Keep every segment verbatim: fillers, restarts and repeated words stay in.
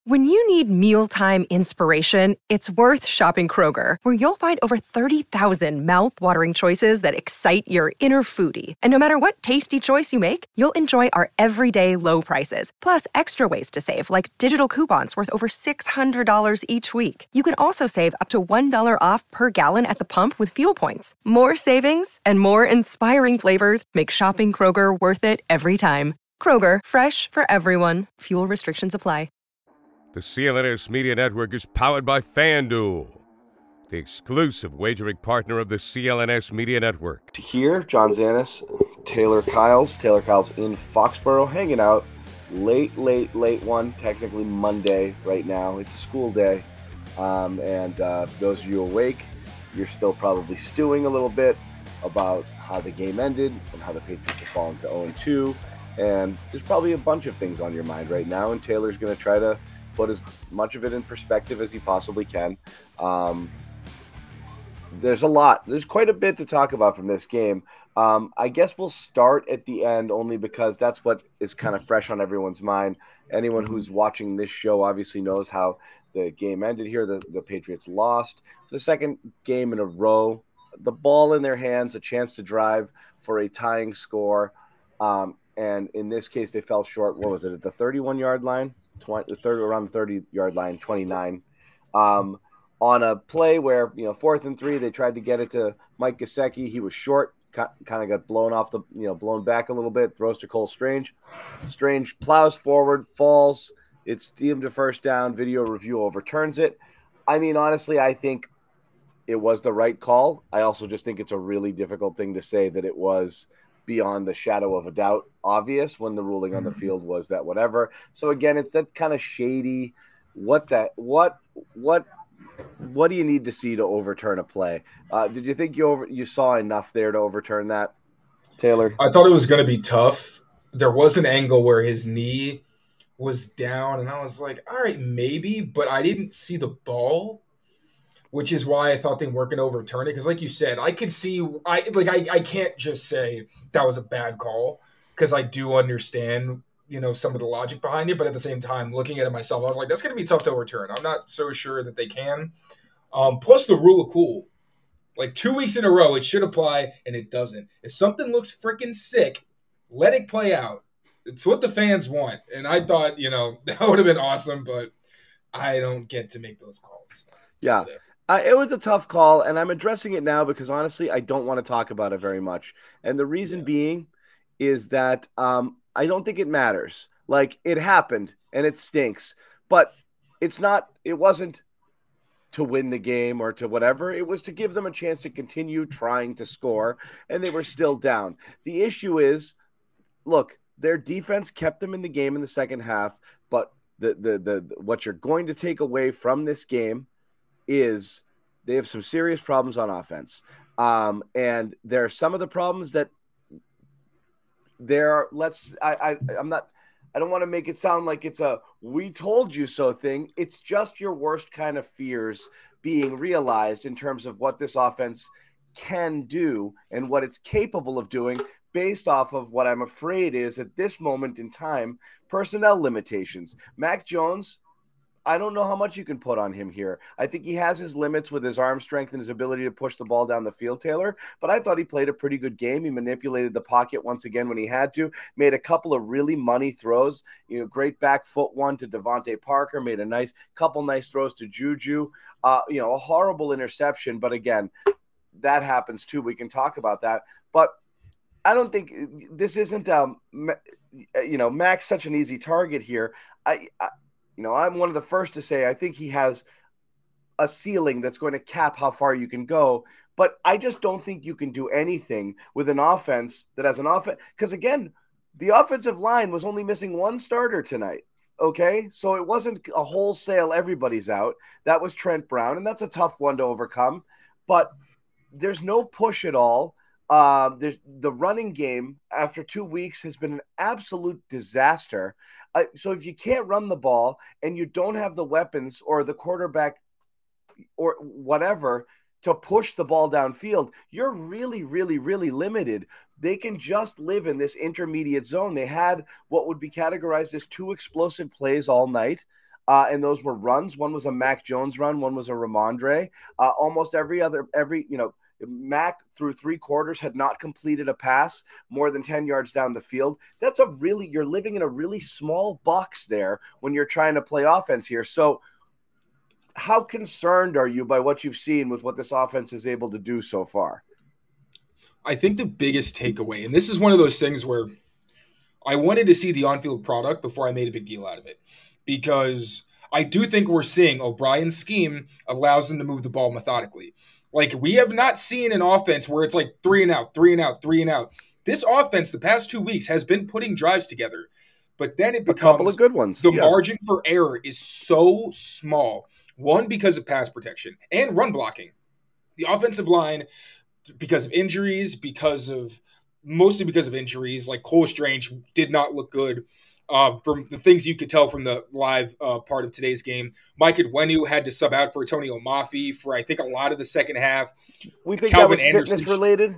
When you need mealtime inspiration, it's worth shopping Kroger, where you'll find over thirty thousand mouth-watering choices that excite your inner foodie. And no matter what tasty choice you make, you'll enjoy our everyday low prices, plus extra ways to save, like digital coupons worth over six hundred dollars each week. You can also save up to one dollar off per gallon at the pump with fuel points. More savings and more inspiring flavors make shopping Kroger worth it every time. Kroger, fresh for everyone. Fuel restrictions apply. The C L N S Media Network is powered by FanDuel, the exclusive wagering partner of the C L N S Media Network. Here, John Zanis, Taylor Kyles. Taylor Kyles in Foxborough, hanging out. Late, late, late one. Technically Monday right now. It's a school day. Um, and uh, for those of you awake, you're still probably stewing a little bit about how the game ended and how the Patriots have fallen to oh and two. And there's probably a bunch of things on your mind right now. And Taylor's going to try to put as much of it in perspective as he possibly can. Um, there's a lot. There's quite a bit to talk about from this game. Um, I guess we'll start at the end only because that's what is kind of fresh on everyone's mind. Anyone who's watching this show obviously knows how the game ended here. The, the Patriots lost the second game in a row. The ball in their hands, a chance to drive for a tying score. Um, and in this case, they fell short. What was it, at the thirty-one-yard line? twenty, thirty, around the thirty-yard line, twenty-nine, um, on a play where, you know, fourth and three, they tried to get it to Mike Gesicki. He was short, kind of got blown off the, you know, blown back a little bit, throws to Cole Strange. Strange plows forward, falls. It's deemed a first down. Video review overturns it. I mean, honestly, I think it was the right call. I also just think it's a really difficult thing to say that it was beyond the shadow of a doubt obvious when the ruling on the field was that whatever. So again, it's that kind of shady, what that, what, what, what do you need to see to overturn a play? Uh, did you think you over, you saw enough there to overturn that, Taylor? I thought it was going to be tough. There was an angle where his knee was down and I was like, all right, maybe, but I didn't see the ball, which is why I thought they weren't going to overturn it. Because like you said, I could see – I like I, I can't just say that was a bad call because I do understand, you know, some of the logic behind it. But at the same time, looking at it myself, I was like, that's going to be tough to overturn. I'm not so sure that they can. Um, plus the rule of cool. Like two weeks in a row, it should apply, and it doesn't. If something looks freaking sick, let it play out. It's what the fans want. And I thought, you know, that would have been awesome, but I don't get to make those calls. Yeah. Uh, it was a tough call, and I'm addressing it now because, honestly, I don't want to talk about it very much. And the reason yeah. being is that um, I don't think it matters. Like, it happened, and it stinks. But it's not – it wasn't to win the game or to whatever. It was to give them a chance to continue trying to score, and they were still down. The issue is, look, their defense kept them in the game in the second half, but the the the what you're going to take away from this game is they have some serious problems on offense. Um, and there are some of the problems that there are, let's, I, I, I'm not, I don't want to make it sound like it's a, we told you so thing. It's just your worst kind of fears being realized in terms of what this offense can do and what it's capable of doing based off of what I'm afraid is at this moment in time, personnel limitations. Mac Jones, I don't know how much you can put on him here. I think he has his limits with his arm strength and his ability to push the ball down the field, Taylor. But I thought he played a pretty good game. He manipulated the pocket once again when he had to, made a couple of really money throws. You know, great back foot one to Devontae Parker, made a nice couple nice throws to Juju. Uh, you know, a horrible interception. But again, that happens too. We can talk about that. But I don't think this isn't, um, you know, Mac's such an easy target here. I, I You know, I'm one of the first to say I think he has a ceiling that's going to cap how far you can go. But I just don't think you can do anything with an offense that has an offense. Because, again, the offensive line was only missing one starter tonight. Okay? So it wasn't a wholesale everybody's out. That was Trent Brown, and that's a tough one to overcome. But there's no push at all. Um, there's the running game after two weeks has been an absolute disaster. Uh, so if you can't run the ball and you don't have the weapons or the quarterback or whatever to push the ball downfield, you're really, really, really limited. They can just live in this intermediate zone. They had what would be categorized as two explosive plays all night. Uh, and those were runs. One was a Mac Jones run. One was a Ramondre. Uh, almost every other, every, you know, Mac through three quarters had not completed a pass more than ten yards down the field. That's a really, you're living in a really small box there when you're trying to play offense here. So how concerned are you by what you've seen with what this offense is able to do so far? I think the biggest takeaway, and this is one of those things where I wanted to see the on-field product before I made a big deal out of it, because I do think we're seeing O'Brien's scheme allows them to move the ball methodically. Like, we have not seen an offense where it's like three and out, three and out, three and out. This offense the past two weeks has been putting drives together, but then it becomes a couple of good ones. The yeah. margin for error is so small. One, because of pass protection and run blocking. The offensive line, because of injuries, because of mostly because of injuries, like Cole Strange did not look good. Uh, from the things you could tell from the live uh, part of today's game, Mike Onwenu had to sub out for Antonio Mafi for I think a lot of the second half. We think Calvin that was Anderson, fitness related,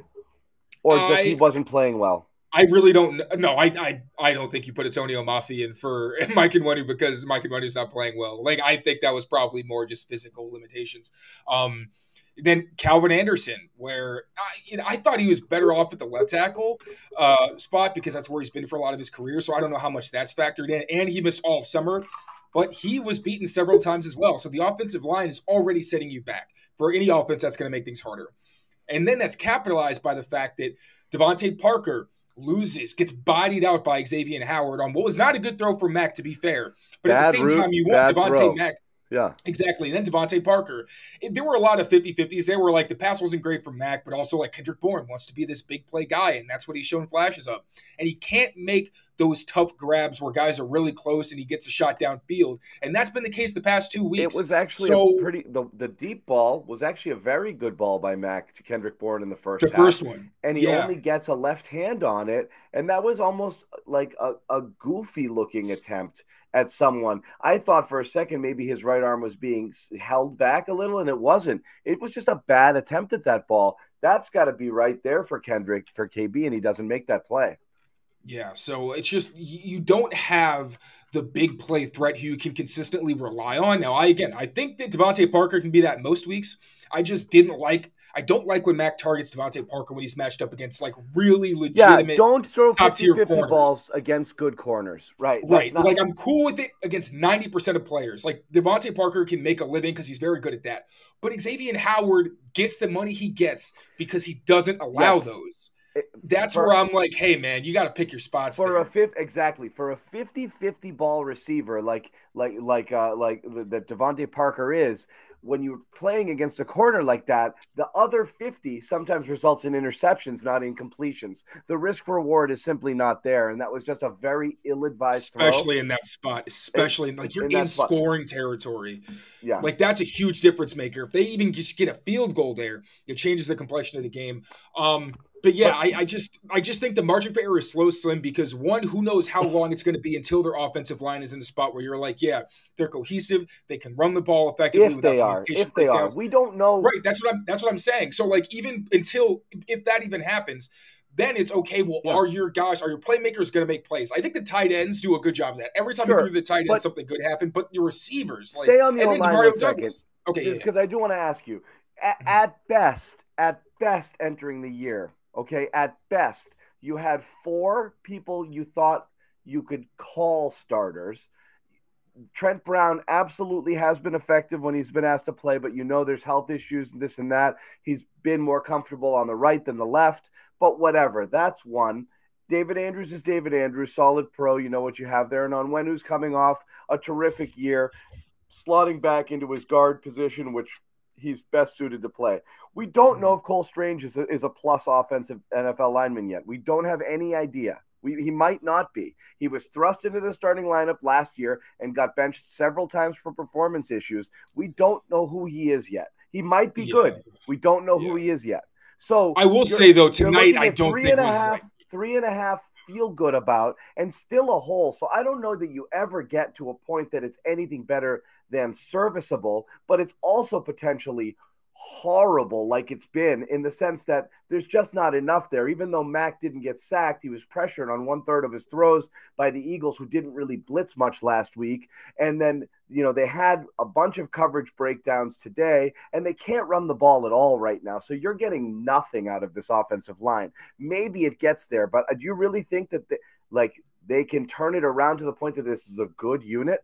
or just I, he wasn't playing well. I really don't know. I, I I don't think you put Antonio Mafi in for Mike Onwenu because Mike Onwenu's not playing well. Like, I think that was probably more just physical limitations. Um, Then Calvin Anderson, where I, you know, I thought he was better off at the left tackle uh, spot because that's where he's been for a lot of his career. So I don't know how much that's factored in. And he missed all of summer, but he was beaten several times as well. So the offensive line is already setting you back. For any offense, that's going to make things harder. And then that's capitalized by the fact that Devontae Parker loses, gets bodied out by Xavier Howard on what was not a good throw from Mac, to be fair. But bad at the same route, time, you want Devontae Mac. Yeah, exactly. And then Devontae Parker. There were a lot of fifty-fifties. They were like, the pass wasn't great from Mac, but also like Kendrick Bourne wants to be this big play guy, and that's what he's shown flashes of. And he can't make those tough grabs where guys are really close and he gets a shot downfield. And that's been the case the past two weeks. It was actually so, a pretty the, the deep ball was actually a very good ball by Mac to Kendrick Bourne in the first the half. first one. And he yeah. only gets a left hand on it. And that was almost like a, a goofy looking attempt at someone. I thought for a second maybe his right arm was being held back a little, and it wasn't. It was just a bad attempt at that ball. That's got to be right there for Kendrick, for K B, and he doesn't make that play. Yeah, so it's just you don't have the big play threat who you can consistently rely on. Now, I again, I think that Devontae Parker can be that most weeks. I just didn't like I don't like when Mac targets Devontae Parker when he's matched up against like really legitimate. Yeah, don't throw fifty-fifty balls against good corners. Right. Right. Not- like I'm cool with it against ninety percent of players. Like Devontae Parker can make a living because he's very good at that. But Xavier Howard gets the money he gets because he doesn't allow yes. those. That's for, where I'm like, hey, man, you got to pick your spots. For there. a fifth, exactly. For a fifty-fifty ball receiver like like like uh, like that Devontae Parker is, when you're playing against a corner like that, the other fifty sometimes results in interceptions, not in completions. The risk reward is simply not there, and that was just a very ill-advised especially throw. in that spot, especially in, like you're in, in scoring territory. Yeah, like that's a huge difference maker. If they even just get a field goal there, it changes the complexion of the game. Um, But yeah, but, I, I just I just think the margin for error is slow, slim, because one, who knows how long it's going to be until their offensive line is in the spot where you're like, yeah, they're cohesive, they can run the ball effectively. If they are, if they are, we don't know. Right, that's what I'm that's what I'm saying. So like even until if that even happens, then it's okay. Well, yeah. are your guys, are your playmakers going to make plays? I think the tight ends do a good job of that. Every time sure, you throw the tight end, something good happened. But your receivers, stay like, on the O line one second. Okay, because yeah. I do want to ask you, at, Mm-hmm. at best, at best, entering the year. Okay, at best, you had four people you thought you could call starters. Trent Brown absolutely has been effective when he's been asked to play, but you know there's health issues and this and that. He's been more comfortable on the right than the left, but whatever. That's one. David Andrews is David Andrews, solid pro. You know what you have there. And Onwenu's coming off a terrific year, slotting back into his guard position, which he's best suited to play. We don't know if Cole Strange is a, is a plus offensive N F L lineman yet. We don't have any idea. We, he might not be. He was thrust into the starting lineup last year and got benched several times for performance issues. We don't know who he is yet. He might be yeah. good. We don't know yeah. who he is yet. So I will say though, tonight I don't three think and a was half, like... three and a half feel good about, and still a hole. So I don't know that you ever get to a point that it's anything better than serviceable, but it's also potentially horrible like it's been, in the sense that there's just not enough there. Even though Mac didn't get sacked, he was pressured on one third of his throws by the Eagles, who didn't really blitz much last week. And then, you know, they had a bunch of coverage breakdowns today, and they can't run the ball at all right now. So you're getting nothing out of this offensive line. Maybe it gets there, but do you really think that they, like they can turn it around to the point that this is a good unit?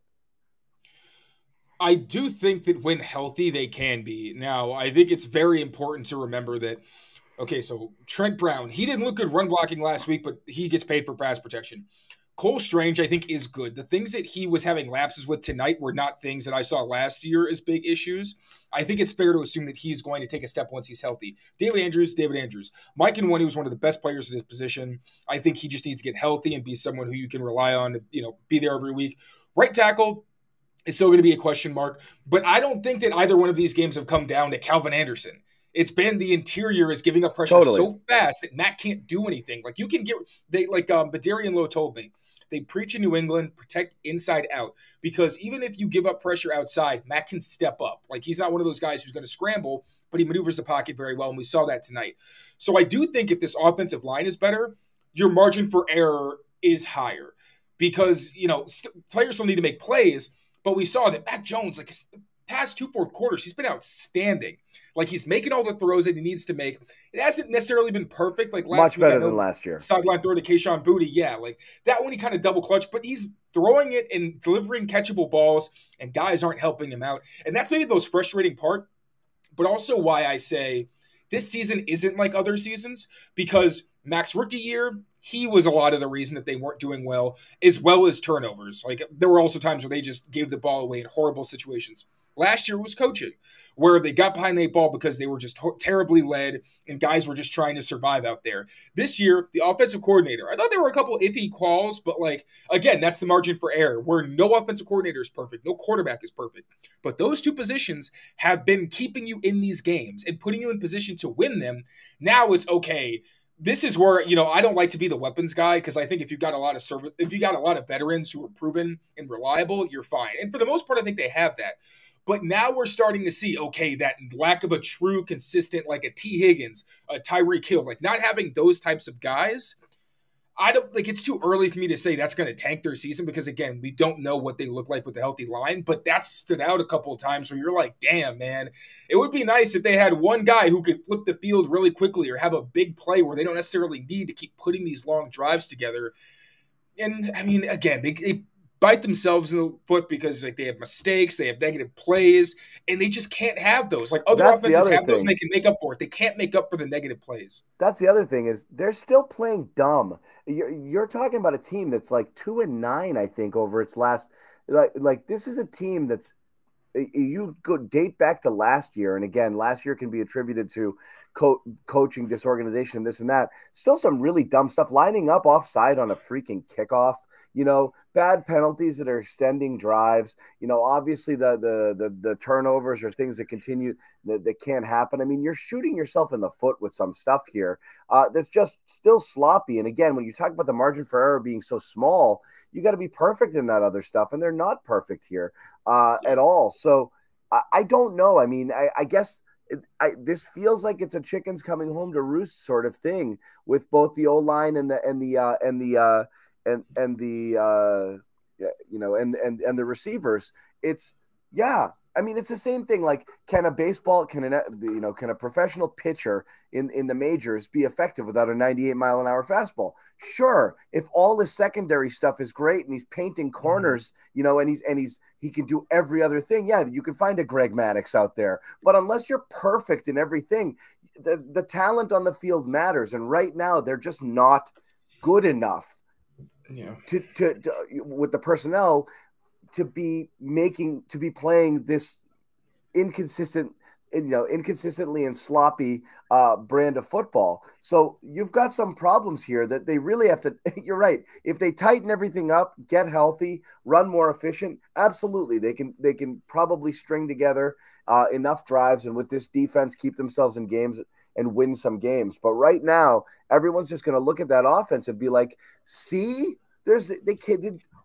I do think that when healthy, they can be. Now, I think it's very important to remember that, okay, so Trent Brown, he didn't look good run blocking last week, but he gets paid for pass protection. Cole Strange, I think, is good. The things that he was having lapses with tonight were not things that I saw last year as big issues. I think it's fair to assume that he's going to take a step once he's healthy. David Andrews, David Andrews. Mike Nwonu is one of the best players at his position. I think he just needs to get healthy and be someone who you can rely on to, you know, be there every week. Right tackle, it's still going to be a question mark, but I don't think that either one of these games have come down to Calvin Anderson. It's been the interior is giving up pressure totally. so fast that Matt can't do anything. Like you can get they like um Badarian Lowe told me, they preach in New England, protect inside out, because even if you give up pressure outside, Matt can step up. Like he's not one of those guys who's going to scramble, but he maneuvers the pocket very well, and we saw that tonight. So I do think if this offensive line is better, your margin for error is higher, because you know st- players still need to make plays. But we saw that Mac Jones, like his past two fourth quarters, he's been outstanding. Like he's making all the throws that he needs to make. It hasn't necessarily been perfect. Like last much better than last year. Sideline throw to Kayshon Boutte, yeah, like that one he kind of double clutched, but he's throwing it and delivering catchable balls, and guys aren't helping him out. And that's maybe the most frustrating part, but also why I say this season isn't like other seasons, because Mac's rookie year, he was a lot of the reason that they weren't doing well, as well as turnovers. Like there were also times where they just gave the ball away in horrible situations. Last year was coaching, where they got behind the eight ball because they were just ho- terribly led and guys were just trying to survive out there. This year, the offensive coordinator, I thought there were a couple iffy calls, but like, again, that's the margin for error, where no offensive coordinator is perfect, no quarterback is perfect. But those two positions have been keeping you in these games and putting you in position to win them. Now it's okay. This is where, you know, I don't like to be the weapons guy, because I think if you've got a lot of service, if you got a lot of veterans who are proven and reliable, you're fine. And for the most part, I think they have that. But now we're starting to see, okay, that lack of a true consistent, like a T. Higgins, a Tyreek Hill, like not having those types of guys. I don't like it's too early for me to say that's going to tank their season, because again, we don't know what they look like with the healthy line, but that stood out a couple of times where you're like, damn, man, it would be nice if they had one guy who could flip the field really quickly or have a big play where they don't necessarily need to keep putting these long drives together. And I mean, again, they, they bite themselves in the foot because like they have mistakes, they have negative plays, and they just can't have those. Like other That's offenses have thing. those and they can make up for it. They can't make up for the negative plays. That's the other thing, is they're still playing dumb. You're, you're talking about a team that's like two and nine, I think, over its last. Like, like this is a team that's. You go date back to last year, and again, last year can be attributed to co- coaching disorganization, this and that. Still some really dumb stuff, lining up offside on a freaking kickoff. You know, bad penalties that are extending drives. You know, obviously the the the, the turnovers are things that continue that, that can't happen. I mean, you're shooting yourself in the foot with some stuff here uh, that's just still sloppy. And again, when you talk about the margin for error being so small, you got to be perfect in that other stuff, and they're not perfect here uh, at all. So I, I don't know. I mean, I, I guess. It, I, this feels like it's a chickens coming home to roost sort of thing with both the O-line and the and the uh, and the uh, and and the uh, you know and and and the receivers. It's yeah. I mean, it's the same thing. Like, can a baseball, can an you know, can a professional pitcher in, in the majors be effective without a ninety-eight mile an hour fastball? Sure, if all his secondary stuff is great and he's painting corners, mm-hmm. you know, and he's and he's he can do every other thing. Yeah, you can find a Greg Maddux out there, but unless you're perfect in everything, the the talent on the field matters. And right now, they're just not good enough. Yeah. To to, to with the personnel. to be making, to be playing this inconsistent, you know, inconsistently and sloppy uh, brand of football. So you've got some problems here that they really have to, you're right. If they tighten everything up, get healthy, run more efficient, absolutely. They can, they can probably string together uh, enough drives, and with this defense, keep themselves in games and win some games. But right now, everyone's just going to look at that offense and be like, see, there's, they kid.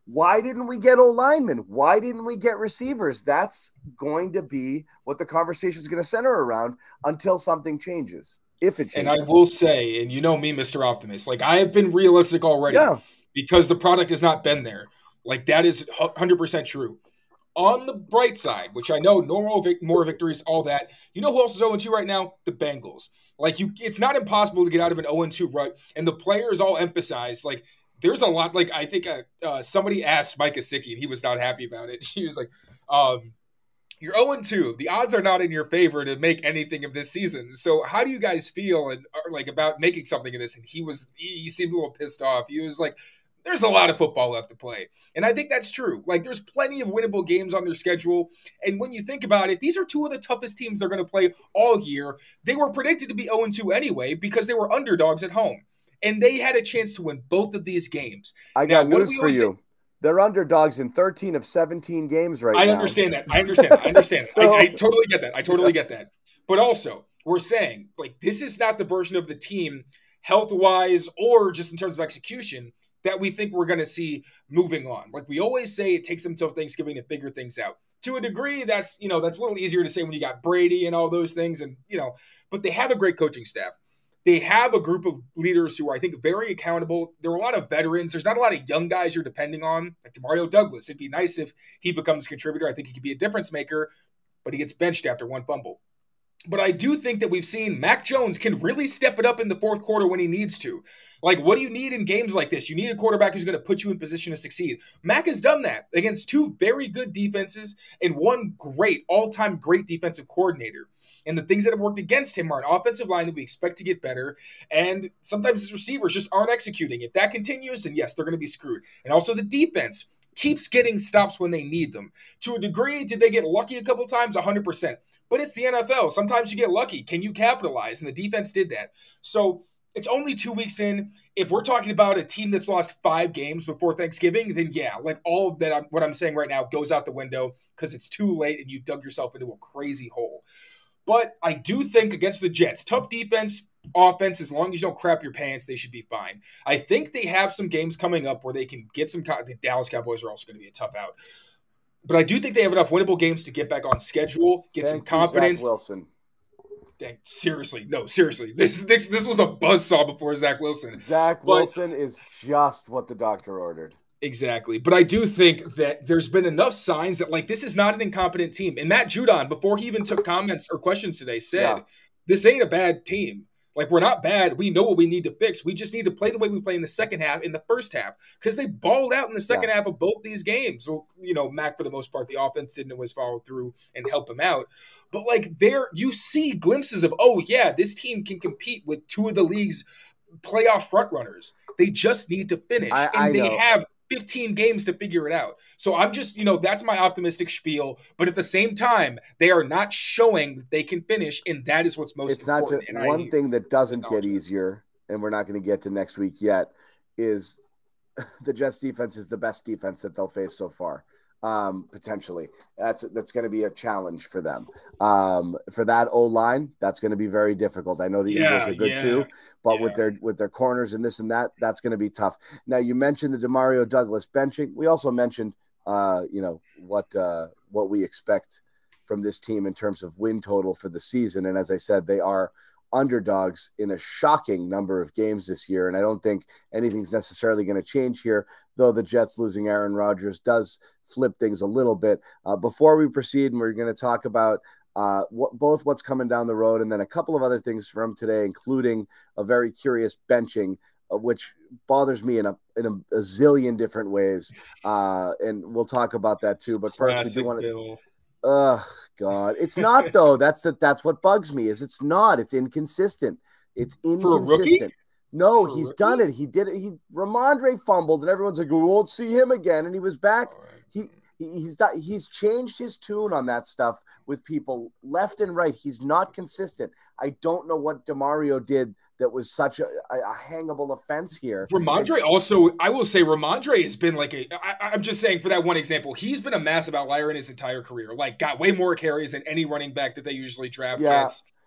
Why didn't we get O-linemen? Why didn't we get receivers? That's going to be what the conversation is going to center around until something changes, if it changes. And I will say, and you know me, Mister Optimist, like I have been realistic already yeah. because the product has not been there. Like that is one hundred percent true. On the bright side, which I know normal, vic- more victories, all that, you know who else is oh and two right now? The Bengals. Like you, it's not impossible to get out of an oh and two rut, and the players all emphasize like, there's a lot, like, I think uh, uh, somebody asked Mike Gesicki, and he was not happy about it. He was like, um, you're oh and two. The odds are not in your favor to make anything of this season. So how do you guys feel and are, like about making something of this? And he was, he, he seemed a little pissed off. He was like, there's a lot of football left to play. And I think that's true. Like, there's plenty of winnable games on their schedule. And when you think about it, these are two of the toughest teams they're going to play all year. They were predicted to be oh and two anyway because they were underdogs at home. And they had a chance to win both of these games. I got now, news for you. Say? They're underdogs in thirteen of seventeen games right I now. I understand that. I understand that. I understand so, I, I totally get that. I totally get that. But also, we're saying, like, this is not the version of the team, health-wise or just in terms of execution, that we think we're going to see moving on. Like we always say, it takes them till Thanksgiving to figure things out. To a degree, that's, you know, that's a little easier to say when you got Brady and all those things. And, you know, but they have a great coaching staff. They have a group of leaders who are, I think, very accountable. There are a lot of veterans. There's not a lot of young guys you're depending on, like Demario Douglas. It'd be nice if he becomes a contributor. I think he could be a difference maker, but he gets benched after one fumble. But I do think that we've seen Mac Jones can really step it up in the fourth quarter when he needs to. Like, what do you need in games like this? You need a quarterback who's going to put you in position to succeed. Mac has done that against two very good defenses and one great, all-time great defensive coordinator. And the things that have worked against him are an offensive line that we expect to get better. And sometimes his receivers just aren't executing. If that continues, then yes, they're going to be screwed. And also the defense keeps getting stops when they need them. To a degree, did they get lucky a couple times? one hundred percent. But it's the N F L. Sometimes you get lucky. Can you capitalize? And the defense did that. So it's only two weeks in. If we're talking about a team that's lost five games before Thanksgiving, then yeah, like all of that, I'm, what I'm saying right now goes out the window because it's too late and you dug yourself into a crazy hole. But I do think against the Jets, tough defense, offense, as long as you don't crap your pants, they should be fine. I think they have some games coming up where they can get some – the Dallas Cowboys are also going to be a tough out. But I do think they have enough winnable games to get back on schedule, get Thank some confidence. You, Zach Wilson. Dang, seriously. No, seriously. This, this this was a buzzsaw before Zach Wilson. Zach but, Wilson is just what the doctor ordered. Exactly. But I do think that there's been enough signs that, like, this is not an incompetent team. And Matt Judon, before he even took comments or questions today, said, yeah. This ain't a bad team. Like, we're not bad. We know what we need to fix. We just need to play the way we play in the second half, in the first half, because they balled out in the second yeah. half of both these games. So, you know, Mac, for the most part, the offense didn't always follow through and help him out. But, like, there you see glimpses of, oh, yeah, this team can compete with two of the league's playoff frontrunners. They just need to finish. I, and I they know. have fifteen games to figure it out. So I'm just, you know, that's my optimistic spiel. But at the same time, they are not showing that they can finish, and that is what's most it's important. It's not just one I, thing that doesn't get easier, and we're not going to get to next week yet, is the Jets defense is the best defense that they'll face so far. Um, potentially. That's that's going to be a challenge for them. Um, for that O-line, that's going to be very difficult. I know the yeah, Eagles are good yeah, too, but yeah. with their with their corners and this and that, that's going to be tough. Now, you mentioned the Demario Douglas benching. We also mentioned, uh, you know, what uh, what we expect from this team in terms of win total for the season. And as I said, they are underdogs in a shocking number of games this year. And I don't think anything's necessarily going to change here, though the Jets losing Aaron Rodgers does flip things a little bit. Uh, before we proceed, and we're going to talk about uh, what, both what's coming down the road and then a couple of other things from today, including a very curious benching, uh, which bothers me in a in a, a zillion different ways. Uh, and we'll talk about that too. But first, Classic we do want to Bill. Oh God, it's not though. That's the, that's what bugs me is it's not. It's inconsistent. It's inconsistent. No, For he's rookie? done it. He did it. He Ramondre fumbled, and everyone's like, "We won't see him again." And he was back. Right. He, he he's done, he's changed his tune on that stuff with people left and right. He's not consistent. I don't know what Demario did that was such a, a, a hangable offense here. Ramondre also, I will say Ramondre has been like a, I, I'm just saying for that one example, he's been a massive outlier in his entire career. Like got way more carries than any running back that they usually draft Yeah. gets.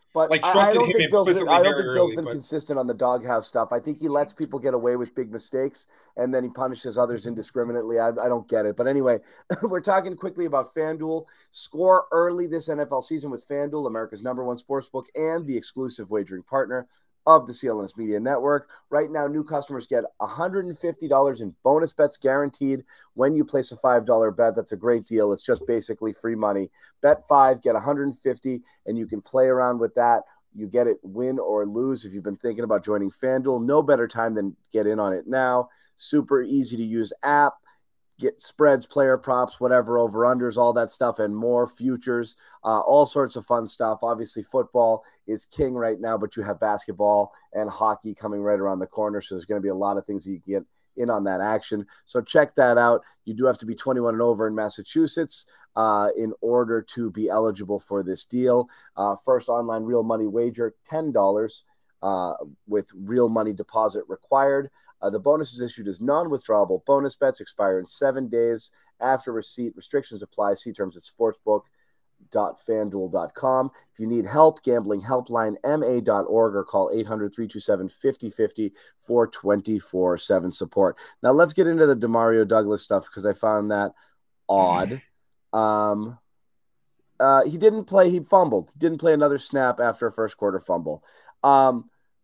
But like I, I trusted don't him think Bill's been, implicitly I don't very think Bill's early. been But consistent on the doghouse stuff. I think he lets people get away with big mistakes, and then he punishes others indiscriminately. I, I don't get it. But anyway, we're talking quickly about FanDuel. Score early this N F L season with FanDuel, America's number one sportsbook and the exclusive wagering partner of the C L N S Media Network. Right now, new customers get one hundred fifty dollars in bonus bets guaranteed when you place a five dollar bet. That's a great deal. It's just basically free money. Bet five, get one hundred fifty dollars, and you can play around with that. You get it win or lose. If you've been thinking about joining FanDuel, no better time than get in on it now. Super easy to use app. Get spreads, player props, whatever, over-unders, all that stuff, and more, futures, uh, all sorts of fun stuff. Obviously, football is king right now, but you have basketball and hockey coming right around the corner, so there's going to be a lot of things that you can get in on that action. So check that out. You do have to be twenty-one and over in Massachusetts uh, in order to be eligible for this deal. Uh, first online real money wager, ten dollars uh, with real money deposit required. Uh, the bonus is issued as non-withdrawable bonus bets, expire in seven days after receipt. Restrictions apply. See terms at sportsbook dot fanduel dot com. If you need help, gambling helpline M A dot org or call eight hundred, three two seven, five oh five oh for twenty-four seven support. Now let's get into the Demario Douglas stuff because I found that odd. Um, uh, he didn't play. He fumbled. He didn't play another snap after a first quarter fumble. Um,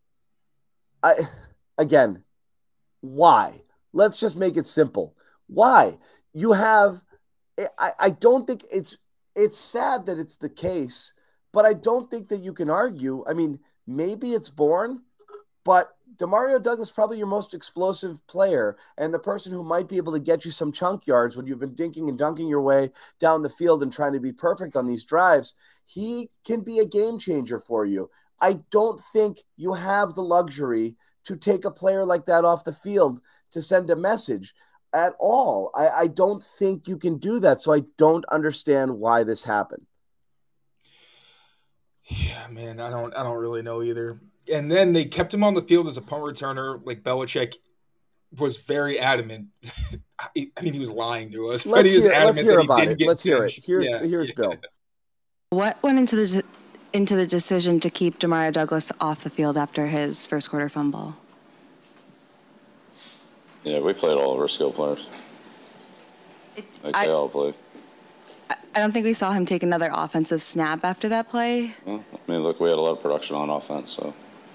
I again. Why? Let's just make it simple. Why? You have I, I don't think it's it's sad that it's the case, but I don't think that you can argue. I mean, maybe it's Bourne, but Demario Douglas is probably your most explosive player and the person who might be able to get you some chunk yards when you've been dinking and dunking your way down the field and trying to be perfect on these drives. He can be a game changer for you. I don't think you have the luxury to take a player like that off the field to send a message at all. I, I don't think you can do that, so I don't understand why this happened. Yeah, man, I don't I don't really know either. And then they kept him on the field as a punt returner. Like Belichick was very adamant. I mean, he was lying to us. Let's but he was hear, adamant let's hear that about he didn't it. get Let's hear benched. it. Here's yeah, here's yeah. Bill. What went into the into the decision to keep Demario Douglas off the field after his first quarter fumble? Yeah, we played all of our skill players. It, Like I, they all played. I don't think we saw him take another offensive snap after that play. Well, I mean, look, we had a lot of production on offense, so.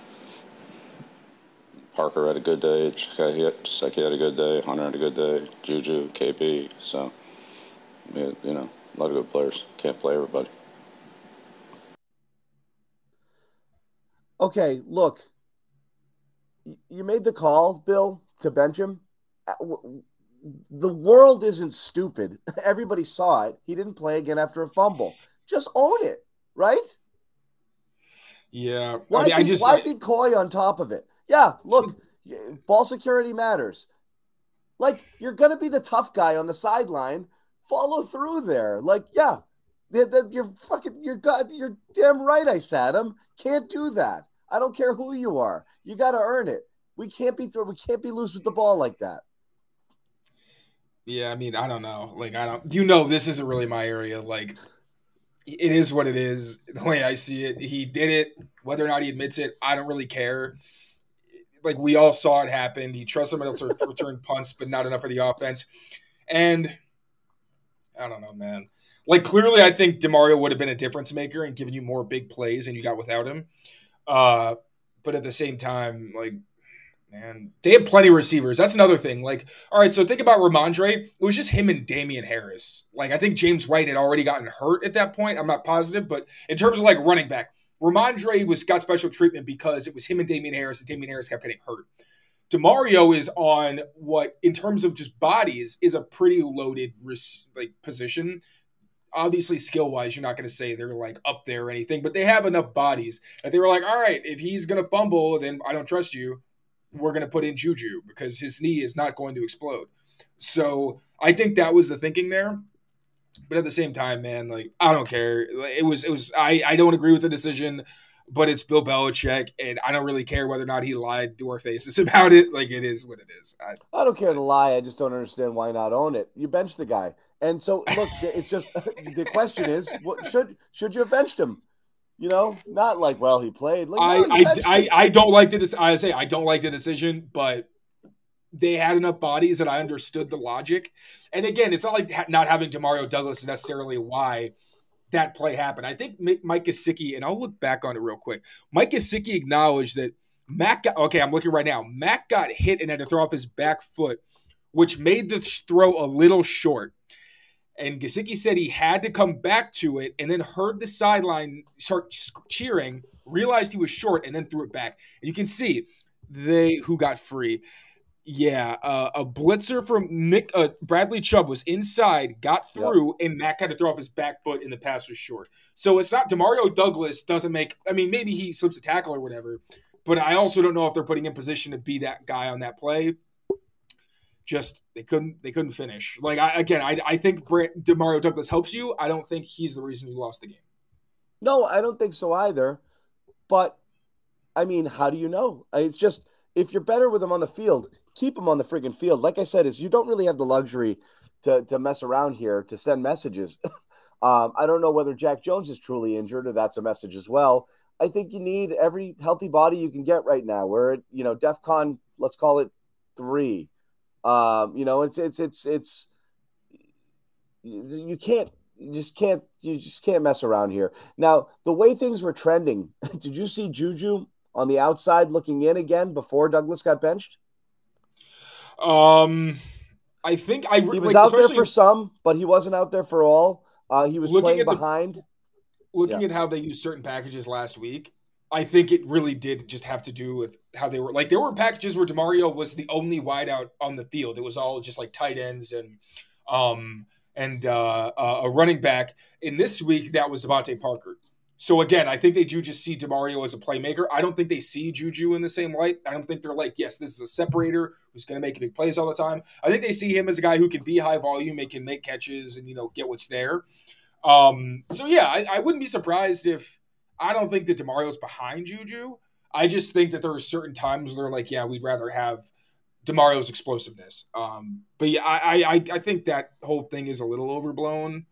Parker had a good day, Gesicki had a good day, Hunter had a good day, Juju, K P, so, we had, you know, a lot of good players. Can't play everybody. Okay, look, you made the call, Bill, to bench him. The world isn't stupid. Everybody saw it. He didn't play again after a fumble. Just own it, right? Yeah. Why, I mean, be, I just, why I, be coy on top of it? Yeah, look, ball security matters. Like, you're going to be the tough guy on the sideline. Follow through there. Like, yeah, the, the, you're fucking, you're, God, you're damn right I sat him. Can't do that. I don't care who you are. You got to earn it. We can't be th- we can't be loose with the ball like that. Yeah, I mean, I don't know. Like, I don't, you know, this isn't really my area. Like, it is what it is. The way I see it, he did it. Whether or not he admits it, I don't really care. Like, we all saw it happen. He trusts him to return punts, but not enough for the offense. And I don't know, man. Like, clearly, I think Demario would have been a difference maker and given you more big plays than you got without him. Uh, but at the same time, like, man, they have plenty of receivers. That's another thing. Like, all right, so think about Ramondre. It was just him and Damian Harris. Like, I think James White had already gotten hurt at that point. I'm not positive, but in terms of like running back, Ramondre was got special treatment because it was him and Damian Harris, and Damian Harris kept getting hurt. Demario is on what, in terms of just bodies, is a pretty loaded like position. Obviously, skill-wise, you're not going to say they're like up there or anything, but they have enough bodies that they were like, all right, if he's going to fumble, then I don't trust you. We're going to put in Juju because his knee is not going to explode. So I think that was the thinking there. But at the same time, man, like, I don't care. It was, it was, I, I don't agree with the decision, but it's Bill Belichick, and I don't really care whether or not he lied to our faces about it. Like, it is what it is. I, I don't care to lie. I just don't understand why not own it. You bench the guy. And so, look, it's just, the question is, what, should, should you have benched him? You know, not like, well, he played. Like, I, no, he I, benched I, him. I don't like the decision. I say I don't like the decision, but they had enough bodies that I understood the logic. And again, it's not like ha- not having Demario Douglas is necessarily why that play happened. I think Mike Gesicki, and I'll look back on it real quick. Mike Gesicki acknowledged that Mac got, okay, I'm looking right now. Mac got hit and had to throw off his back foot, which made the throw a little short. And Gesicki said he had to come back to it and then heard the sideline start cheering, realized he was short, and then threw it back. And you can see they who got free. Yeah, uh, a blitzer from Nick uh, Bradley Chubb was inside, got through, yep. and Mac had to throw off his back foot, and the pass was short. So it's not Demario Douglas doesn't make. I mean, maybe he slips a tackle or whatever, but I also don't know if they're putting in position to be that guy on that play. Just they couldn't they couldn't finish. Like I, again, I I think Brand, Demario Douglas helps you. I don't think he's the reason you lost the game. No, I don't think so either. But I mean, how do you know? It's just if you're better with him on the field, keep him on the friggin' field. Like I said, is you don't really have the luxury to to mess around here to send messages. um, I don't know whether Jack Jones is truly injured or that's a message as well. I think you need every healthy body you can get right now. We're at, you know, DEFCON, let's call it three. Um, you know, it's it's it's it's you can't you just can't you just can't mess around here. Now, the way things were trending, did you see Juju on the outside looking in again before Douglas got benched? Um, I think I he was like, out there for some, but he wasn't out there for all. Uh, he was playing behind. The, looking yeah. at how they used certain packages last week, I think it really did just have to do with how they were. Like there were packages where Demario was the only wideout on the field. It was all just like tight ends and um and uh, uh, a running back. In this week, that was Devontae Parker. So again, I think they do just see Demario as a playmaker. I don't think they see Juju in the same light. I don't think they're like, yes, this is a separator who's going to make big plays all the time. I think they see him as a guy who can be high volume, and can make catches and, you know, get what's there. Um, so yeah, I, I wouldn't be surprised if, I don't think that Demario's behind Juju. I just think that there are certain times where they're like, yeah, we'd rather have Demario's explosiveness. Um, but yeah, I, I, I think that whole thing is a little overblown.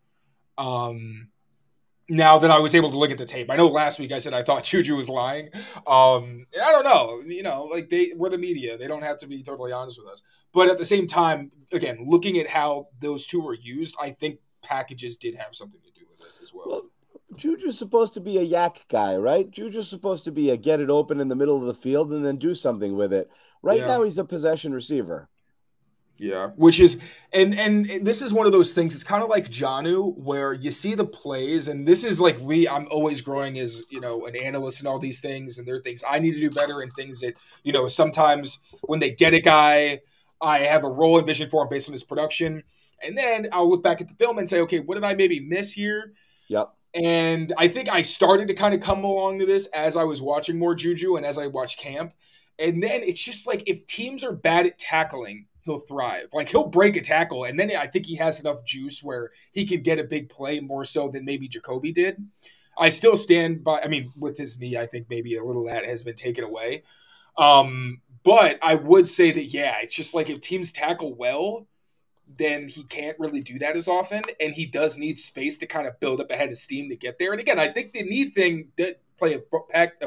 Um, Now that I was able to look at the tape, I know last week I said I thought Juju was lying. Um, I don't know, you know, like they we're the media; they don't have to be totally honest with us. But at the same time, again, looking at how those two were used, I think packages did have something to do with it as well. well Juju's supposed to be a yak guy, right? Juju's supposed to be a get it open in the middle of the field and then do something with it. Right yeah. now, he's a possession receiver. Yeah, which is, and and this is one of those things, it's kind of like Jonnu, where you see the plays, and this is like we, I'm always growing as, you know, an analyst and all these things, and there are things I need to do better and things that, you know, sometimes when they get a guy, I have a role and vision for him based on his production, and then I'll look back at the film and say, okay, what did I maybe miss here? Yep. And I think I started to kind of come along to this as I was watching more Juju and as I watched camp, and then it's just like if teams are bad at tackling, he'll thrive. Like he'll break a tackle, and then I think he has enough juice where he can get a big play more so than maybe Jacoby did. I still stand by, I mean, with his knee, I think maybe a little of that has been taken away. Um, but I would say that, yeah, it's just like if teams tackle well, then he can't really do that as often, and he does need space to kind of build up a head of steam to get there. And again, I think the knee thing did play a, a,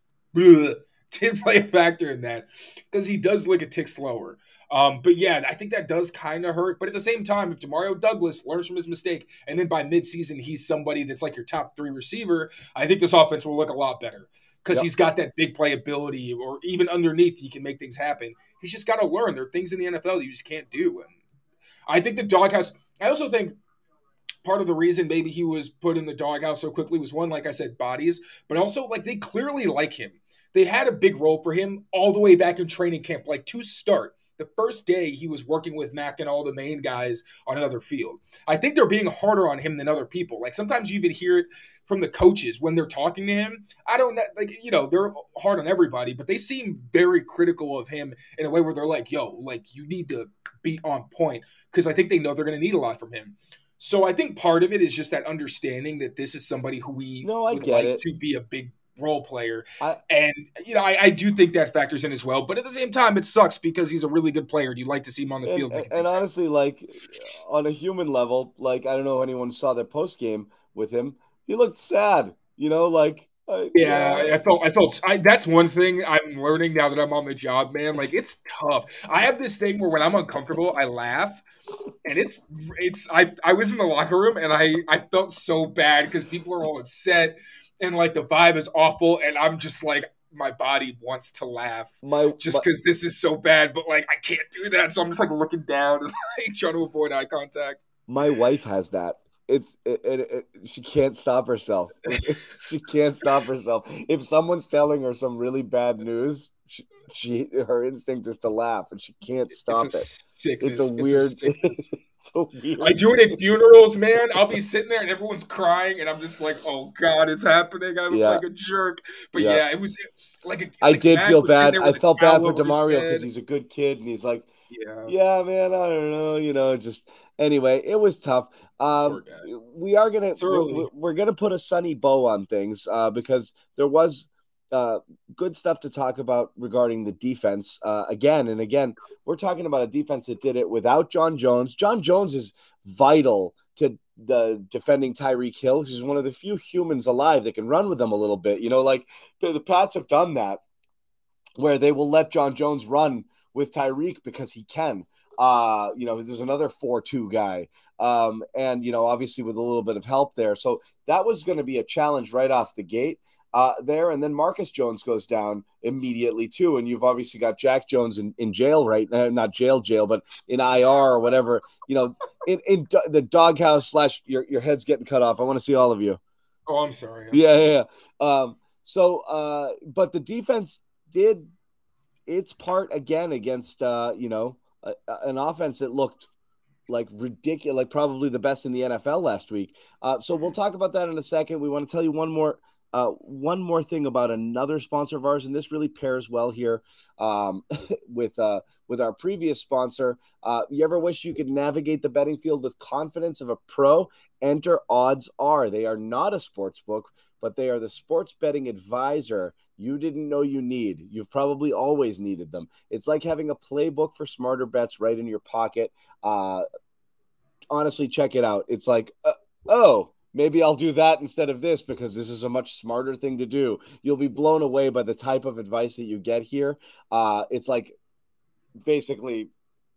a did play a factor in that because he does look a tick slower. Um, but yeah, I think that does kind of hurt. But at the same time, if Demario Douglas learns from his mistake and then by midseason he's somebody that's like your top three receiver, I think this offense will look a lot better because yep. he's got that big play ability, or even underneath he can make things happen. He's just got to learn. There are things in the N F L that you just can't do. And I think the doghouse, I also think part of the reason maybe he was put in the doghouse so quickly was one, like I said, bodies, but also like they clearly like him. They had a big role for him all the way back in training camp, like to start. The first day he was working with Mac and all the main guys on another field. I think they're being harder on him than other people. Like sometimes you even hear it from the coaches when they're talking to him. I don't know, like, you know, they're hard on everybody, but they seem very critical of him in a way where they're like, yo, like you need to be on point, because I think they know they're going to need a lot from him. So I think part of it is just that understanding that this is somebody who we no, I would get like it. to be a big role player. I, and, you know, I, I do think that factors in as well. But at the same time, it sucks because he's a really good player and you like to see him on the and, field. And, and honestly, like on a human level, like I don't know if anyone saw that post game with him. He looked sad, you know, like Uh, Yeah, I felt, I felt, I, that's one thing I'm learning now that I'm on the job, man. Like, it's tough. I have this thing where when I'm uncomfortable, I laugh. And it's, it's, I, I was in the locker room and I, I felt so bad because people are all upset and like the vibe is awful. And I'm just like, my body wants to laugh my, just because this is so bad, but like, I can't do that. So I'm just like looking down and like trying to avoid eye contact. My wife has that. It's it, it, it, she can't stop herself. She can't stop herself. If someone's telling her some really bad news, she, she her instinct is to laugh, and she can't stop it's a it. Sickness. It's a weird. It's a it's a weird. I do it at funerals, man. I'll be sitting there and everyone's crying, and I'm just like, "Oh God, it's happening!" I look Yeah. like a jerk. But Yeah. yeah, it was like a, I like did Mac feel was sitting bad. there I with a felt bad towel for over his Demario head. because he's a good kid, and he's like, Yeah. "Yeah, man, I don't know." You know, just anyway, it was tough. Um, Poor guy. we are gonna It's early. we're, we're gonna put a sunny bow on things uh, because there was uh, good stuff to talk about regarding the defense uh, again and again. We're talking about a defense that did it without John Jones. John Jones is vital to the defending Tyreek Hill. He's one of the few humans alive that can run with them a little bit. You know, like the, the Pats have done that, where they will let John Jones run with Tyreek because he can. Uh, you know, there's another four two guy. Um, and, you know, obviously with a little bit of help there. So that was going to be a challenge right off the gate uh, there. And then Marcus Jones goes down immediately too. And you've obviously got Jack Jones in, in jail right now, not jail, jail, but in I R or whatever, you know, in, in do- the doghouse slash your, your head's getting cut off. I want to see all of you. Oh, I'm sorry. I'm yeah, sorry. yeah, yeah. Um, so, uh, but the defense did its part again against, uh, you know, a, an offense that looked like ridiculous, like probably the best in the N F L last week. Uh, so we'll talk about that in a second. We want to tell you one more, uh, one more thing about another sponsor of ours, and this really pairs well here um, with uh, with our previous sponsor. Uh, you ever wish you could navigate the betting field with confidence of a pro? Enter Odds Are. They are not a sports book, but they are the sports betting advisor you didn't know you need. You've probably always needed them. It's like having a playbook for smarter bets right in your pocket. Uh, honestly, check it out. It's like, uh, oh, maybe I'll do that instead of this because this is a much smarter thing to do. You'll be blown away by the type of advice that you get here. Uh, it's like basically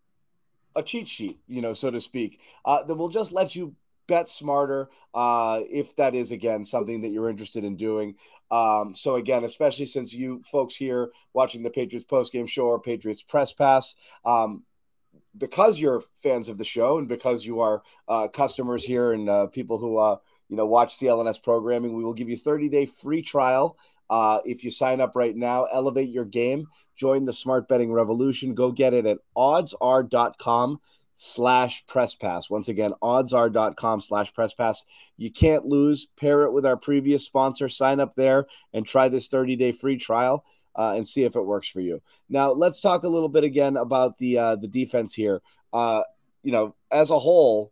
a cheat sheet, you know, so to speak, uh, that will just let you bet smarter uh, if that is, again, something that you're interested in doing. Um, so, again, especially since you folks here watching the Patriots postgame show or Patriots Press Pass, um, because you're fans of the show and because you are uh, customers here and uh, people who, uh, you know, watch C L N S programming, we will give you thirty-day free trial uh, if you sign up right now. Elevate your game. Join the smart betting revolution. Go get it at oddsr.com slash press pass. Once again, oddsr.com slash press pass. You can't lose. Pair it with our previous sponsor. Sign up there and try this thirty-day free trial uh, and see if it works for you. Now, let's talk a little bit again about the uh, the defense here. Uh, you know, as a whole,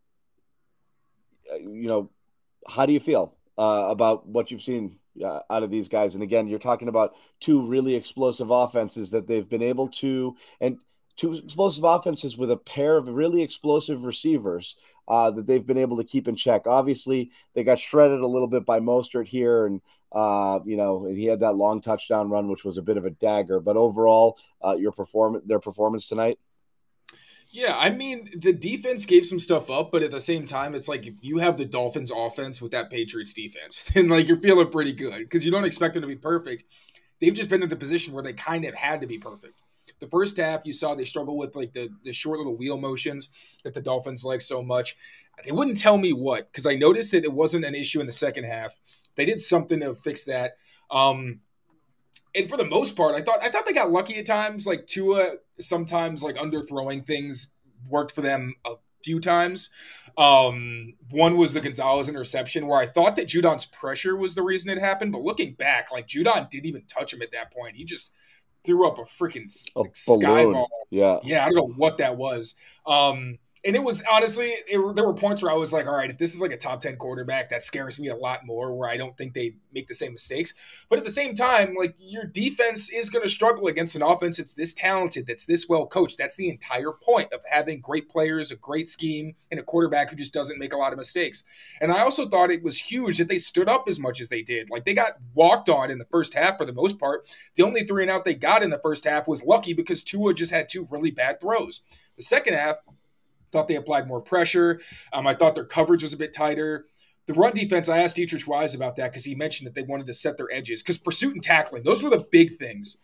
you know, how do you feel uh, about what you've seen uh, out of these guys? And again, you're talking about two really explosive offenses that they've been able to, and two explosive offenses with a pair of really explosive receivers uh, that they've been able to keep in check. Obviously, they got shredded a little bit by Mostert here, and uh, you know, he had that long touchdown run, which was a bit of a dagger. But overall, uh, your perform their performance tonight. Yeah, I mean, the defense gave some stuff up, but at the same time, it's like if you have the Dolphins offense with that Patriots defense, then like you're feeling pretty good because you don't expect them to be perfect. They've just been in the position where they kind of had to be perfect. The first half, you saw they struggle with like the, the short little wheel motions that the Dolphins like so much. They wouldn't tell me what, because I noticed that it wasn't an issue in the second half. They did something to fix that. Um, and for the most part, I thought I thought they got lucky at times. Like Tua, sometimes like underthrowing things worked for them a few times. Um, one was the Gonzalez interception where I thought that Judon's pressure was the reason it happened. But looking back, like Judon didn't even touch him at that point. He just threw up a freaking like, sky ball. Yeah. Yeah, I don't know what that was. Um, And it was honestly, it, there were points where I was like, all right, if this is like a top ten quarterback, that scares me a lot more, where I don't think they make the same mistakes. But at the same time, like, your defense is going to struggle against an offense that's this talented, that's this well coached. That's the entire point of having great players, a great scheme, and a quarterback who just doesn't make a lot of mistakes. And I also thought it was huge that they stood up as much as they did. Like, they got walked on in the first half for the most part. The only three and out they got in the first half was lucky because Tua just had two really bad throws. The second half, thought they applied more pressure. Um, I thought their coverage was a bit tighter. The run defense, I asked Dietrich Wise about that because he mentioned that they wanted to set their edges. Because pursuit and tackling, those were the big things.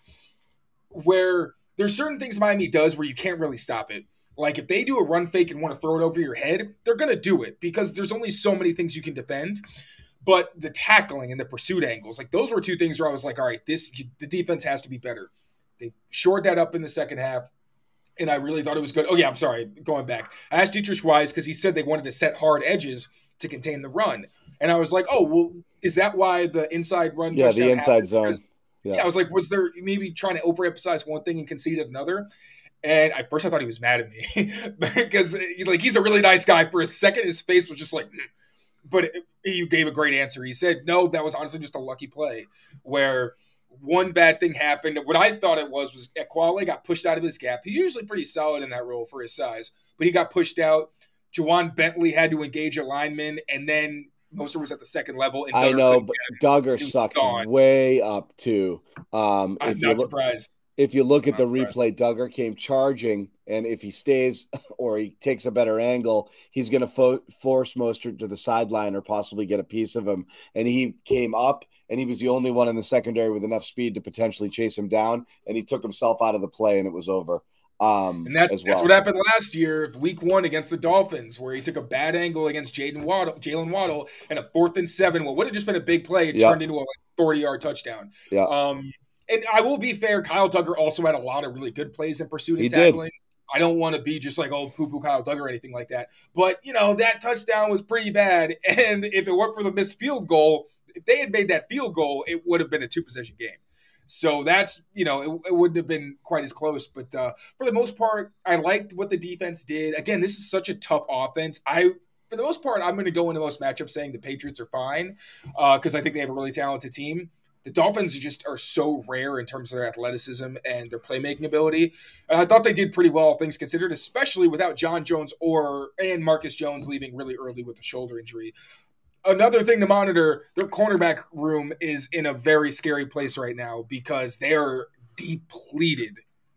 Where there's certain things Miami does where you can't really stop it. Like, if they do a run fake and want to throw it over your head, they're going to do it because there's only so many things you can defend. But the tackling and the pursuit angles, like, those were two things where I was like, all right, this the defense has to be better. They shored that up in the second half. And I really thought it was good. Oh, yeah, I'm sorry. Going back. I asked Dietrich Wise because he said they wanted to set hard edges to contain the run. And I was like, oh, well, is that why the inside run? Yeah, the inside happened? zone. Yeah. yeah, I was like, was there maybe trying to overemphasize one thing and conceded another? And at first I thought he was mad at me because, like, he's a really nice guy. For a second, his face was just like, mm. But it, he gave a great answer. He said, no, that was honestly just a lucky play where – one bad thing happened. What I thought it was was Equale got pushed out of his gap. He's usually pretty solid in that role for his size, but he got pushed out. Juwan Bentley had to engage a lineman, and then Moser was at the second level. And I know, but Duggar sucked gone. way up too. Um, I'm if not you look, surprised. If you look at I'm the surprised. replay, Duggar came charging, and if he stays or he takes a better angle, he's going to fo- force Mostert to the sideline or possibly get a piece of him. And he came up, and he was the only one in the secondary with enough speed to potentially chase him down, and he took himself out of the play, and it was over. Um, and that's, as well. that's what happened last year, week one against the Dolphins, where he took a bad angle against Jayden Waddle, Jalen Waddle, and a fourth and seven. What would have just been a big play, it yep. turned into a forty-yard touchdown. Yeah. Um, and I will be fair, Kyle Duggar also had a lot of really good plays in pursuit and he tackling. Did. I don't want to be just like, oh, poo-poo Kyle Duggar or anything like that. But, you know, that touchdown was pretty bad. And if it weren't for the missed field goal, if they had made that field goal, it would have been a two-possession game. So that's, you know, it, it wouldn't have been quite as close. But uh, for the most part, I liked what the defense did. Again, this is such a tough offense. I, for the most part, I'm going to go into most matchups saying the Patriots are fine because uh, I think they have a really talented team. The Dolphins just are so rare in terms of their athleticism and their playmaking ability. And I thought they did pretty well, things considered, especially without John Jones or and Marcus Jones leaving really early with a shoulder injury. Another thing to monitor, their cornerback room is in a very scary place right now because they are depleted.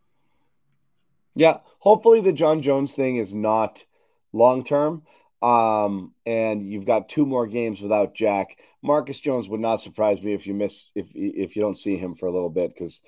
Yeah, hopefully the John Jones thing is not long-term. Um, and you've got two more games without Jack. Marcus Jones would not surprise me if you miss if if you don't see him for a little bit because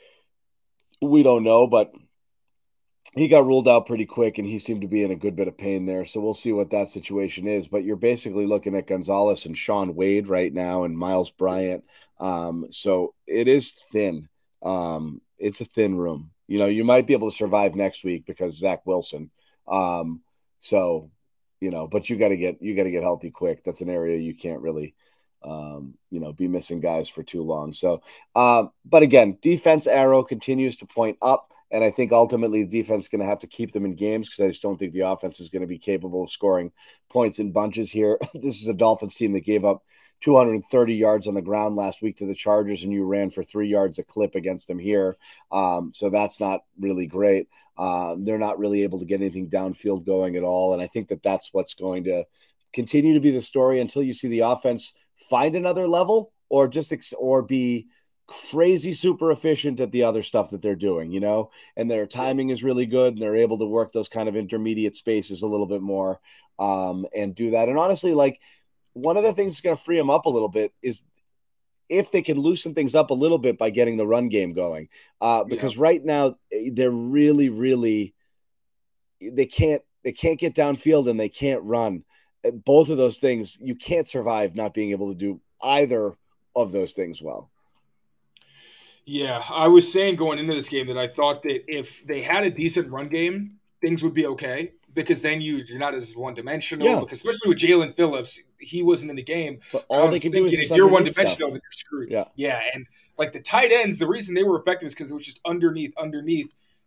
we don't know, but he got ruled out pretty quick and he seemed to be in a good bit of pain there. So we'll see what that situation is. But you're basically looking at Gonzalez and Sean Wade right now and Miles Bryant. Um, so it is thin. Um, it's a thin room. You know, you might be able to survive next week because Zach Wilson. Um, so You know, but you got to get you got to get healthy quick. That's an area you can't really, um, you know, be missing guys for too long. So, uh, but again, defense arrow continues to point up, and I think ultimately the defense is going to have to keep them in games because I just don't think the offense is going to be capable of scoring points in bunches here. This is a Dolphins team that gave up two hundred thirty yards on the ground last week to the Chargers, and you ran for three yards a clip against them here. Um, so that's not really great. Uh, they're not really able to get anything downfield going at all. And I think that that's what's going to continue to be the story until you see the offense find another level or just, ex- or be crazy, super efficient at the other stuff that they're doing, you know, and their timing is really good. And they're able to work those kind of intermediate spaces a little bit more um, and do that. And honestly, like one of the things that's going to free them up a little bit is if they can loosen things up a little bit by getting the run game going, uh, because yeah. right now they're really, really, they can't, they can't get downfield and they can't run. Both of those things, you can't survive not being able to do either of those things well. Yeah, I was saying going into this game that I thought that if they had a decent run game, things would be okay. Because then you, you're not as one-dimensional. Yeah. Because especially with Jalen Phillips, he wasn't in the game. But all they can do is if you're one-dimensional, then you're screwed. Yeah. yeah, and like the tight ends, the reason they were effective is because it was just underneath, underneath.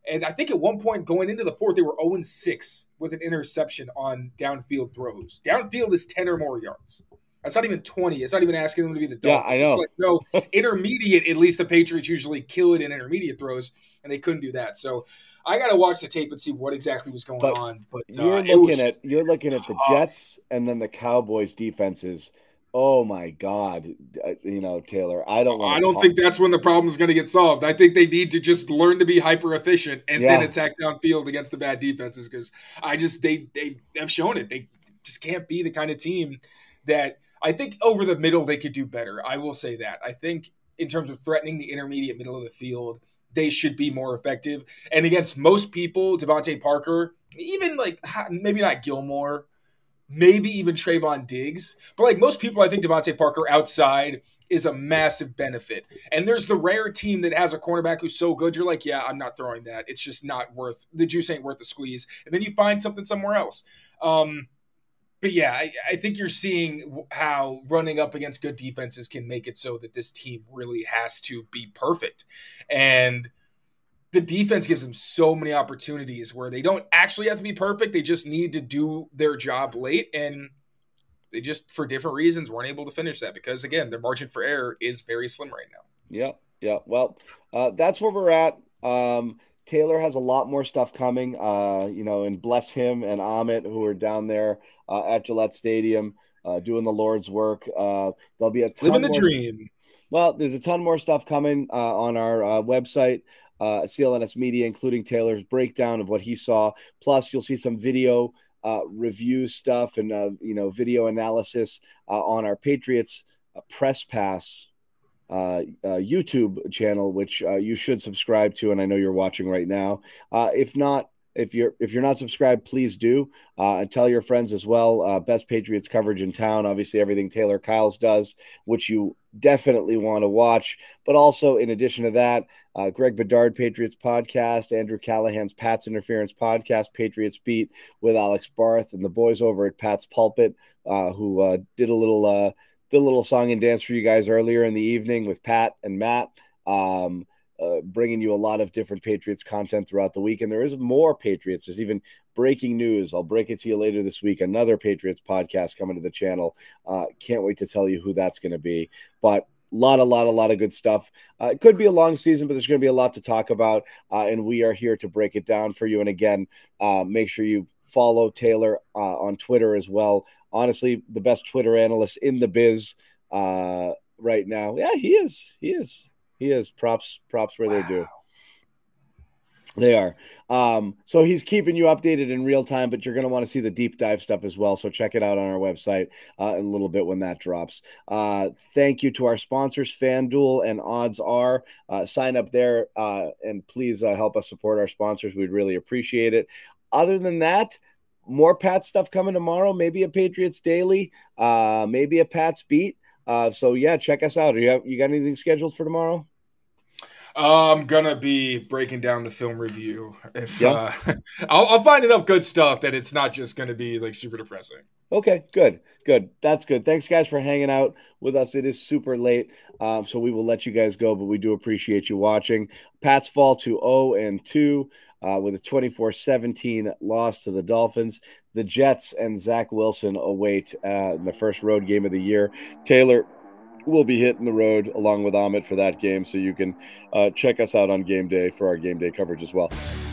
And I think at one point going into the fourth, they were oh and six with an interception on downfield throws. Downfield is ten or more yards. That's not even twenty. It's not even asking them to be the Dolphins. Yeah, I know. It's like, no, intermediate, at least the Patriots usually kill it in intermediate throws, and they couldn't do that. So I got to watch the tape and see what exactly was going but on. But you're uh, looking at you're looking at the Jets and then the Cowboys defenses. Oh my God, you know, Taylor, I don't want I don't talk. think that's when the problem is going to get solved. I think they need to just learn to be hyper efficient and Yeah. then attack downfield against the bad defenses, because I just they they have shown it. They just can't be the kind of team that I think over the middle they could do better. I will say that. I think in terms of threatening the intermediate middle of the field, they should be more effective. And against most people, Devontae Parker, even like maybe not Gilmore, maybe even Trayvon Diggs. But like most people, I think Devontae Parker outside is a massive benefit. And there's the rare team that has a cornerback who's so good, you're like, yeah, I'm not throwing that. It's just not worth, the juice ain't worth the squeeze. And then you find something somewhere else. Um, but yeah, I, I think you're seeing how running up against good defenses can make it so that this team really has to be perfect. And the defense gives them so many opportunities where they don't actually have to be perfect. They just need to do their job late. And they just, for different reasons, weren't able to finish that because, again, their margin for error is very slim right now. Yeah, yeah. Well, uh, that's where we're at. Um, Taylor has a lot more stuff coming, uh, you know, and bless him and Amit, who are down there uh, at Gillette Stadium uh, doing the Lord's work. Uh, there'll be a ton Living the more dream. St- well, there's a ton more stuff coming uh, on our uh, website. Uh, C L N S Media, including Taylor's breakdown of what he saw. Plus, you'll see some video uh, review stuff and uh, you know video analysis uh, on our Patriots uh, Press Pass uh, uh, YouTube channel, which uh, you should subscribe to, and I know you're watching right now. Uh, if not, if you're if you're not subscribed, please do, uh, and tell your friends as well. Uh, best Patriots coverage in town. Obviously, everything Taylor Kyles does, which you definitely want to watch. But also, in addition to that, uh, Greg Bedard Patriots podcast, Andrew Callahan's Pat's Interference podcast, Patriots Beat with Alex Barth and the boys over at Pat's Pulpit, uh, who uh, did a little uh, did a little song and dance for you guys earlier in the evening with Pat and Matt. Um, Uh, bringing you a lot of different Patriots content throughout the week. And there is more Patriots. There's even breaking news. I'll break it to you later this week. Another Patriots podcast coming to the channel. Uh, can't wait to tell you who that's going to be. But a lot, a lot, a lot of good stuff. Uh, it could be a long season, but there's going to be a lot to talk about. Uh, and we are here to break it down for you. And again, uh, make sure you follow Taylor uh, on Twitter as well. Honestly, the best Twitter analyst in the biz uh, right now. Yeah, he is. He is. He is. Props, props where wow. they're due. They are. Um, so he's keeping you updated in real time, but you're going to want to see the deep dive stuff as well. So check it out on our website uh, in a little bit when that drops. Uh, thank you to our sponsors, FanDuel and Odds Are. Uh, sign up there uh, and please uh, help us support our sponsors. We'd really appreciate it. Other than that, more Pat stuff coming tomorrow. Maybe a Patriots Daily, uh, maybe a Pat's Beat. Uh, so yeah, check us out. You have you got anything scheduled for tomorrow? I'm gonna be breaking down the film review. If yeah. uh, I'll, I'll find enough good stuff that it's not just gonna be like super depressing. Okay, good, good. That's good. Thanks, guys, for hanging out with us. It is super late, um, so we will let you guys go, but we do appreciate you watching. Pats fall to oh and two uh, with a twenty-four seventeen loss to the Dolphins. The Jets and Zach Wilson await uh, in the first road game of the year. Taylor will be hitting the road along with Amit for that game, so you can uh, check us out on game day for our game day coverage as well.